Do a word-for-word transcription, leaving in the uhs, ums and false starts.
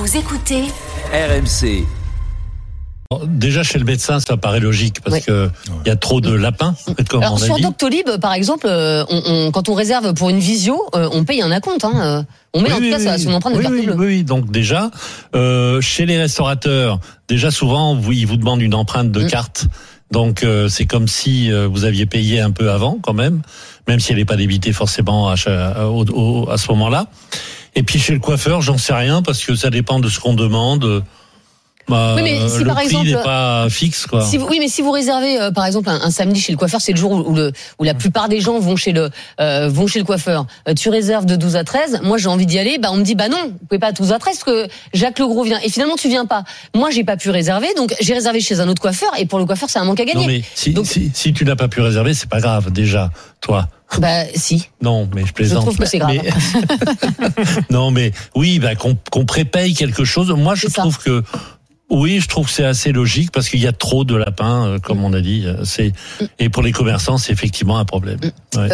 Vous écoutez R M C. Déjà chez le médecin, ça paraît logique parce oui. que il y a trop de lapins. Comme Alors on a sur dit. Doctolib, par exemple, on, on, quand on réserve pour une visio, on paye un acompte. Hein. On met Oui, en tout oui, cas oui, son empreinte oui, de carte oui, bleue. oui, oui, donc déjà, euh, chez les restaurateurs, déjà souvent, vous, ils vous demandent une empreinte de mmh. carte. Donc euh, c'est comme si euh, vous aviez payé un peu avant quand même, même si elle n'est pas débitée forcément à, à, au, au, à ce moment-là. Et puis chez le coiffeur, j'en sais rien parce que ça dépend de ce qu'on demande. Bah, oui, mais si le par prix exemple, n'est pas fixe, quoi. Si vous, oui, mais si vous réservez, euh, par exemple, un, un samedi chez le coiffeur, c'est le jour où, où, le, où la plupart des gens vont chez le, euh, vont chez le coiffeur. Euh, tu réserves de douze à treize. Moi, j'ai envie d'y aller. Bah, on me dit, bah non, vous pouvez pas à douze à treize parce que Jacques Legros vient. Et finalement, tu viens pas. Moi, j'ai pas pu réserver, donc j'ai réservé chez un autre coiffeur. Et pour le coiffeur, c'est un manque à gagner. Non, mais si, donc, si, si tu n'as pas pu réserver, c'est pas grave, déjà, toi. Bah, si. Non, mais je plaisante. Je trouve que c'est grave. Mais... non, mais oui, bah, qu'on, qu'on prépaye quelque chose. Moi, je c'est trouve ça. que, oui, je trouve que c'est assez logique parce qu'il y a trop de lapins, comme on a dit. C'est, et pour les commerçants, c'est effectivement un problème. Ouais.